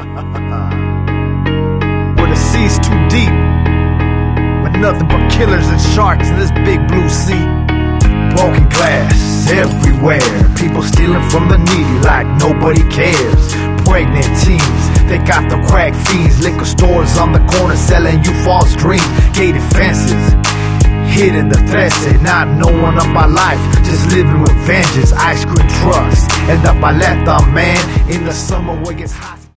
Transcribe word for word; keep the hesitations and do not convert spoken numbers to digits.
Where the sea's too deep, with nothing but killers and sharks in this big blue sea. Broken glass everywhere, people stealing from the needy like nobody cares. Pregnant teens, they got the crack fiends. Liquor stores on the corner selling you false dreams. Gated fences, hidden the trece, not knowing about life, just living with vengeance. Ice cream trucks and the paleta, man, in the summer where it gets hot.